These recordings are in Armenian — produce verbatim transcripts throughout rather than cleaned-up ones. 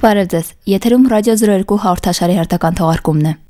Բարև ձեզ, եթերում ռադիո զրո երկու հաղորդաշարի հերթական թողարկումն է։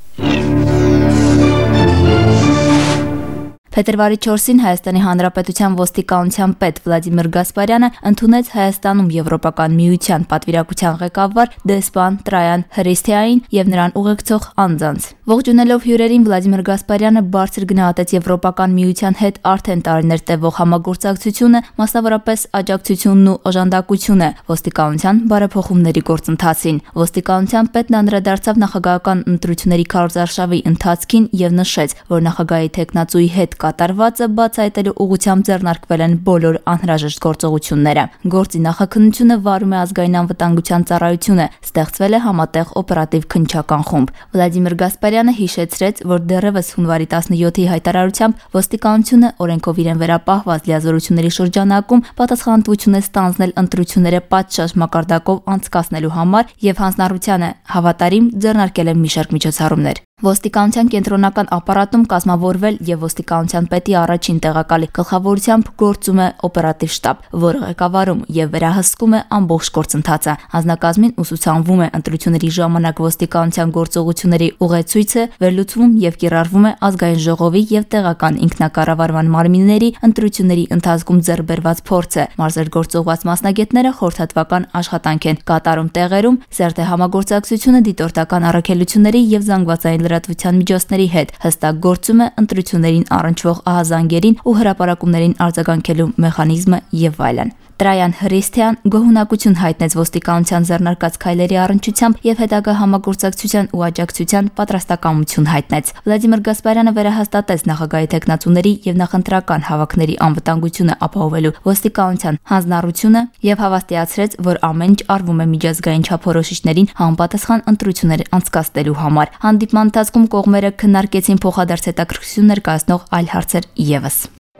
Փետրվարի չորսին Հայաստանի Հանրապետության ոստիկանության պետ Վլադիմիր Գասպարյանը ընդունեց Հայաստանում Եվրոպական միության պատվիրակության ղեկավար դեսպան Տրայան Հրիսթիային եւ նրան ուղեկցող անձանց։ Ողջունելով հյուրերին Վլադիմիր Գասպարյանը բարձր գնահատեց Եվրոպական միության հետ արդեն տարիներ տևող համագործակցությունը, մասնավորապես աջակցությունն ու օժանդակությունը ոստիկանության բարեփոխումների գործընթացին։ Ոստիկանության պետն անդրադարձավ նախագահական ընտրությունների քարոզարշավի ընթացքին եւ նշեց, որ նախագահի տեխնացուի հետ կատարվածը բացահայտելու ուղղությամբ ձեռնարկվել են բոլոր անհրաժեշտ գործողությունները։ Գործի նախաքննությունը վարում է ազգային անվտանգության ծառայությունը, ստեղծվել է համատեղ օպերատիվ քննչական խումբ։ Վլադիմիր Գասպարյանը հիշեցրեց, որ դեռևս հունվարի տասնյոթի հայտարարությամբ ոստիկանությունը օրենքով իրեն վերապահված լիազորությունների շրջանակում պատասխանատվություն է ստանձնել ընտրությունները պատշաճ մակարդակով անցկացնելու համար եւ հանձնառությանը հավատարիմ ձեռնարկել է մի շարք միջոցառումներ։ Ոստիկանության կենտրոնական ապարատում կազմավորվել եւ ոստիկանության պետի առաջին տեղակալի գլխավորությամբ գործում է օպերատիվ շտաբ, որը ղեկավարում եւ վերահսկում է ամբողջ գործընթացը։ Անձնակազմին ուսուցանվում է ընտրությունների ժամանակ ոստիկանության գործողությունների ուղեցույցը, վերլուծվում եւ կիրառվում է ազգային ժողովի եւ տեղական ինքնակառավարման մարմինների ընտրությունների ընթացքում ձեռբերված փորձը։ Մարզեր գործողված մասնագետները խորհրդատվական աշխատանք են կատարում տեղերում, սերտ է համագործակցությունը դիտորդական առաքելությունների եւ զանգվածային լրատվության միջոցների հետ, հստակ գործում է ընտրություններին առնչվող ահազանգերին ու հրապարակումներին արձագանքելու մեխանիզմը եւ այլն։ Տրայան Հրիսթիան գոհունակություն հայտնեց ոստիկանության ձեռնարկած քայլերի առնչությամբ եւ հետագա համագործակցության ու աջակցության պատրաստակամություն հայտնեց։ Վլադիմիր Գասպարյանը վերահաստատեց նախագահի տեխնացուների եւ նախընտրական հավաքների անվտանգությունը ապահովելու ոստիկանության հանձնառությունը եւ հավաստիացրեց, որ ամեն ինչ արվում է միջազգային չափորոշիչներին համապատասխան ընտրություններ անցկացնելու համար։ Հանդիպման ընթացքում կողմերը քննարկեցին փոխադարձ հետաքրքրություն ներկայացնող այլ հարցեր եւս։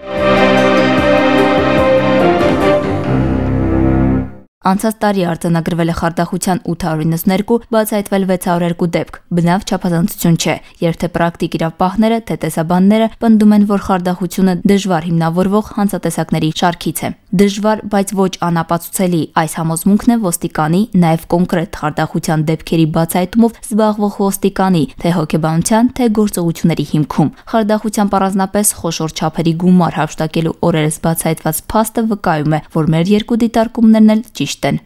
Անցած տարի արձանագրվել է խարդախության ութ հարյուր իննսուններկու, բացահայտվել վեց հարյուր երկու դեպք։ Բնավ չափազանցություն չէ, երբ թե պրակտիկ իրավապահները, թե տեսաբանները պնդում են, որ խարդախությունը դժվար հիմնավորվող հանցատեսակների շարքից է։ Դժվար, բայց ոչ անապացուցելի այս համոզմունքն է ոստիկանի, նաև կոնկրետ խարդախության դեպքերի բացահայտումով զբաղվող ոստիկանի, թե հոգեբանության, թե գործողությունների հիմքում։ Խարդախության առանձնապես խոշոր չափերի գումար հափշտակելու օրերս բացահայտված փաստը վկայում է, որ մեր երկու դիտարկումներն էլ ճիշտ են։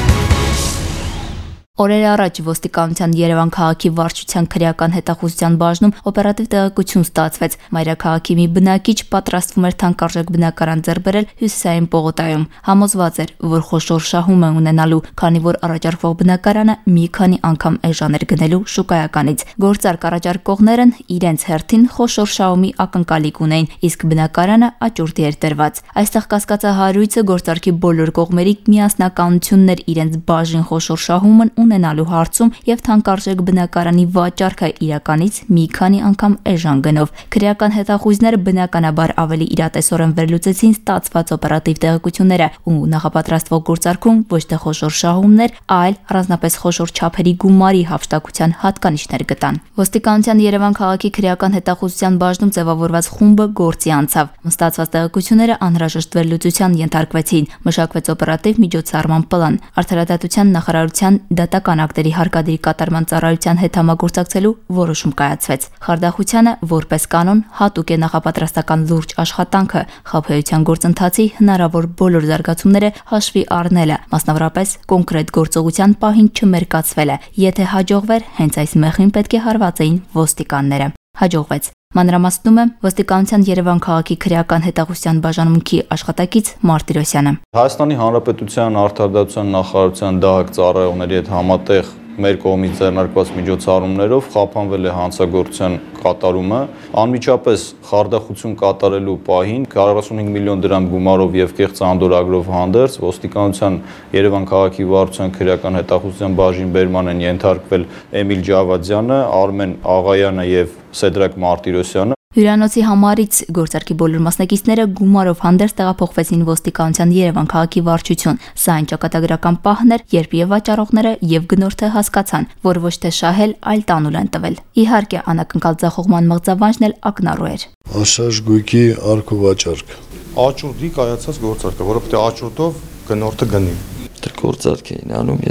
Օրեր առաջ ոստիկանության Երևան քաղաքի վարչության քրեական հետախուզության բաժնում օպերատիվ տեղեկություն ստացվեց։ Մայրաքաղաքի մի բնակիչ պատրաստվում էր թանկարժեք բնակարան ձեռք բերել Հյուսիսային պողոտայում։ Համոզված էր, որ խոշոր շահում է ունենալու, քանի որ առաջարկվող բնակարանը մի քանի անգամ էժան էր գնելու շուկայականից։ Գործարք առաջարկողներն իրենց հերթին խոշոր շահումի ակնկալիք ունեին, իսկ բնակարանը աճուրդի էր տրված։ Այստեղ կասկածահարույցը գործարքի բոլոր կողմերի միասնականությունն էր իրենց բաժին խոշոր շահումն ունենալու հարցում եւ թանկարժեք բնակարանի վաճառքը իրականից մի քանի անգամ էժան գնով։ Քրեական հետախույզները բնականաբար ավելի իրատեսորեն վերլուծեցին ստացված օպերատիվ տեղեկությունները ու նախապատրաստվող գործարքում ոչ թե խոշոր շահումներ, այլ առանձնապես խոշոր չափերի գումարի հափշտակության հատկանիշներ գտան։ Ոստիկանության Երևան քաղաքի քրեական հետախուզության բաժնում ձևավորված խումբը գործի անցավ։ Ստացված տեղեկությունները անհրաժեշտ վերլուծության ենթարկվեցին։ Մշակվեց օպերատիվ միջոցառման պլան։ Արդարադատության նախարարության դատական ակտերի հարկադիր կատարման ծառայության հետ համագործակցելու որոշում կայացվեց։ Խարդախությանը որպես կանոն հատուկ է նախապատրաստական լուրջ աշխատանքը, խաբեության գործընթացի հնարավոր բոլոր զարգացումները հաշվի առնելը, մասնավորապես կոնկրետ գործողության պահին չմերկացվելը։ Եթե հաջողվեր, հենց այս մեղին պետք է հարված էին ոստիկանները։ Հաջողվեց։ Մանրամասնում է ոստիկանության Երևան քաղաքի քրեական հետախուզության բաժանմունքի աշխատակից Մարտիրոսյանը։ Հայաստանի Հանրապետության արդարադատության նախարարության դահակ ծառայողների հետ համատեղ մեր կողմից ձեռնարկված միջոցառումներով խափանվել է հանցագործության կատարումը։ Անմիջապես խարդախություն կատարելու պահին քառասունհինգ միլիոն դրամ գումարով եւ կեղծ անդորագրով հանդերձ ոստիկանության Երևան քաղաքի վարչության քրեական հետախուզության բաժին բերման են ենթարկվել Էմիլ Ջավադյանը, Արմեն Աղայանը եւ Սեդրակ Մարտիրոսյանը։ Հյուրանոցի համարից գործարքի բոլոր մասնակիցները գումարով հանդերձ տեղափոխվեցին ոստիկանության Երևան քաղաքի վարչություն։ Սա այն ճակատագրական պահն էր, երբ եւ վաճառողները եւ գնորդը հասկացան, որ ոչ թե շահել, այլ տանուլ են տվել։ Իհարկե, անակնկալ ձախողման մղձավանջն էլ ակնառու էր։ Անշարժ գույքի առքովաճառք։ Աճուրդի կայացած գործարքը, որովհետեւ աճուրդով գնորդը գնի։ Դեռ գործարք էին անում, ես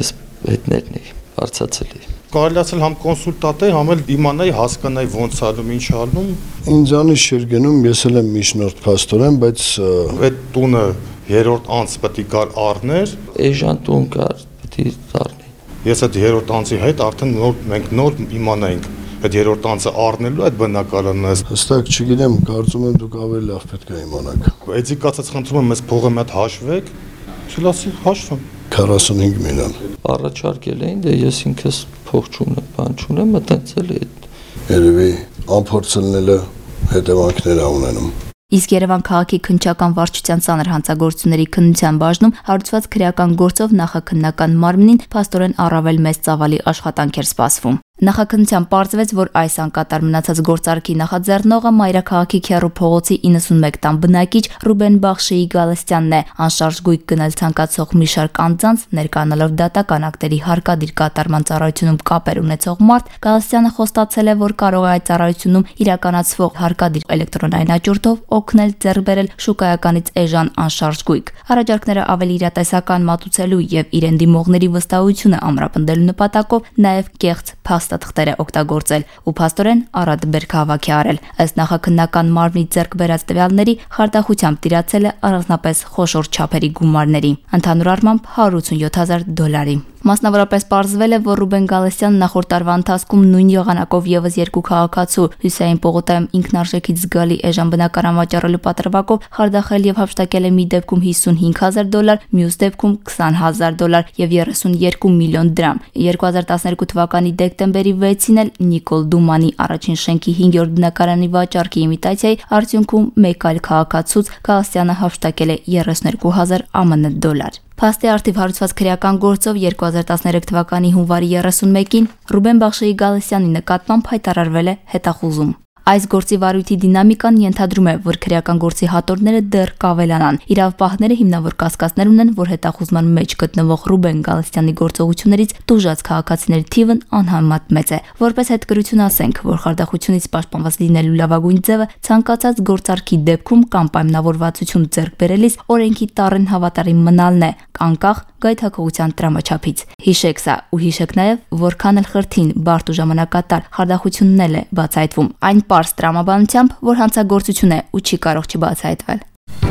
հետներն էի, արցացել էի։ Կարելի ասել համ կոնսուլտատեի, համ էլ իմանայի, հասկանայի ոնց ալում, ինչ ալում։ Ինձանից չէր գնում, ես էլ եմ միջնորդ փաստորեն, բայց այդ տունը երրորդ անձ պետք է գար առներ։ Էժան տուն կար, պետք է առնի։ Ես այդ երրորդ անձի հետ արդեն նոր մենք նոր իմանայինք այդ երրորդ անձը առնելու այդ բնակարանը։ Հստակ չգիտեմ, կարծում եմ դուք ավելի լավ պետք է իմանաք։ Էդի կացած խնդրում եմ, մեզ փողը մի հատ հաշվեք։ Չլ ասի հաշվում։ քառասունհինգ միլիոն։ Առաջարկել էին, դե ես ինքս փող չունեմ, բան չունեմ, մտածել էի։ Երևի անփորձելնելը հետևանքներ ունենում։ Իսկ Երևան քաղաքի քննչական վարչության ծանր հանցագործությունների քննության բաժնում հարուցված քրեական գործով նախաքննական մարմնին փաստորեն առավել մեծ ծավալի աշխատանք էր սպասվում։ Նախաքննության պարզվեց, որ այս անկատար մնացած գործարքի նախաձեռնողը Մայրաքաղաքի Քեռու փողոցի իննսունմեկ տան բնակիչ Ռուբեն Բախշեի Գալստյանն է, անշարժ գույք գնել ցանկացող մի շարք անձանց, ներկանալով դատական ակտերի հարկադիր կատարման ծառայությունում կապեր ունեցող մարդ, Գալստյանը խոստացել է, որ կարող է այդ ծառայությունում իրականացվող հարկադիր էլեկտրոնային աճուրդով օգնել ձեռք բերել շուկայականից էժան անշարժ գույք։ Առաջարկները ավելի իրատեսական մատուցելու եւ իրեն դիմողների վստահությունը ամրապնդելու նպատակով նաեւ կեղծ փաստաթղթեր է օգտագործել ու փաստորեն առատ բերքահավաք է արել։ Ըստ նախաքննական մարմնի ձեռք բերած տվյալների խարդախությամբ տիրացել է առանձնապես խոշոր չափերի գումարների, ընդհանուր առմամբ հարյուր ութսունյոթ հազար դոլարի։ Մասնավորապես պարզվել է, որ Ռուբեն Գալստյանն նախորդ տարվա ընթացքում նույն եղանակով եւս երկու քաղաքացու Հյուսեյն Պողոտայում ինքնարժեքից զգալի էժան բնակարան վաճառելու պատրվակով խարդախել եւ հափշտակել է մի դեպքում հիսունհինգ հազար դոլար, մյուս դեպքում քսան հազար դոլար եւ երեսունյոթ միլիոն դրամ։ երկու հազար տասներկու թվականի դեկտեմբերի վեցին էլ Նիկոլ Դումանի առաջին շենքի հինգերորդ բնակարանի վաճառքի իմիտացիայի արդյունքում մեկ այլ քաղաքացուց Գալստյանը հափշտակել է երեսունյոթ հազար ԱՄՆ դոլար։ Փաստի արդիվ հարուցված քրեական գործով երկու հազար տասներեք թվականի հունվարի երեսունմեկին Ռուբեն Բախշեի Գալստյանի նկատմամբ հայտարարվել է հետախուզում։ Այս գործի վարույթի դինամիկան ենթադրում է, որ քրեական գործի հատորները դեռ կավելանան։ Իրավապահները հիմնավոր կասկածներ ունեն, որ հետախուզման մեջ գտնվող Ռուբեն Գալստյանի գործողություններից տուժած քաղաքացիների թիվն անհամեմատ մեծ է։ Որպես հետգրություն ասենք, որ խարդախությունից պաշտպանված լինելու լավագույն ձևը ցանկացած գործարքի դեպքում կամ պայմանավորվածություն ձեռք բերելիս օրենքի տառին հավատարիմ մնալն է, անկախ գայթակղության տրամաչափից։ Հիշեք սա ու հիշեք նաև, որքան էլ խրթին, բարդ ու ժամանակատար խարդախությունն էլ է բացահայտվում այն պարզ տրամաբանությամբ, որ հանցագործություն է ու չի կարող չբացահայտվել։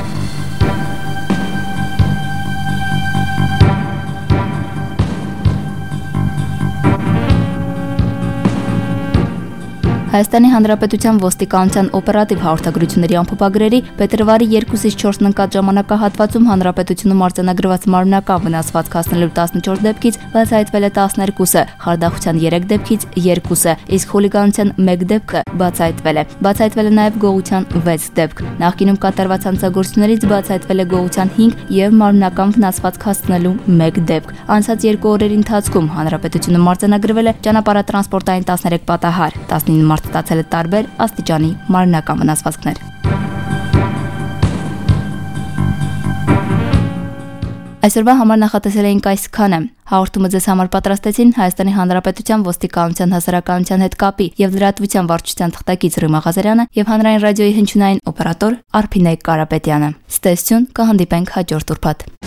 Հայաստանի Հանրապետության ոստիկանության օպերատիվ հաղորդագրությունների ամփոփագրերի փետրվարի երկուսից չորսն ընկած ժամանակահատվածում հանրապետությունում արձանագրված մարմնական վնասվածք հասնելու տասնչորս դեպքից բացահայտվել է տասներկուսը, խարդախության երեք դեպքից երկուսը, իսկ խուլիգանության մեկ դեպքը բացահայտվել է։ Բացահայտվել է նաև գողության վեց դեպք։ Նախկինում կատարված հանցագործություններից բացահայտվել է գողության հինգ եւ մարմնական վնասվածք հասնելու մեկ դեպք։ Անցած երկու օրերի ընթացքում հանրապետությունում արձանագրվել է ճանապարհատրանսպորտային տասներեք պատահար, տասնինը մարդ ստացել է տարբեր աստիճանի մարմնական վնասվածքներ։ Այսօրվա համար նախատեսել էինք այսքանը։ Հաղորդումը ձեզ համար պատրաստեցին Հայաստանի Հանրապետության ոստիկանության հասարակայնության հետ կապի եւ լրատվության վարչության թղթակից Ռիմա Ղազարյանը եւ հանրային ռադիոյի հնչյունային օպերատոր Արփինե Կարապետյանը։ Ստեսություն, կհանդիպենք հաջորդ ուրբաթ։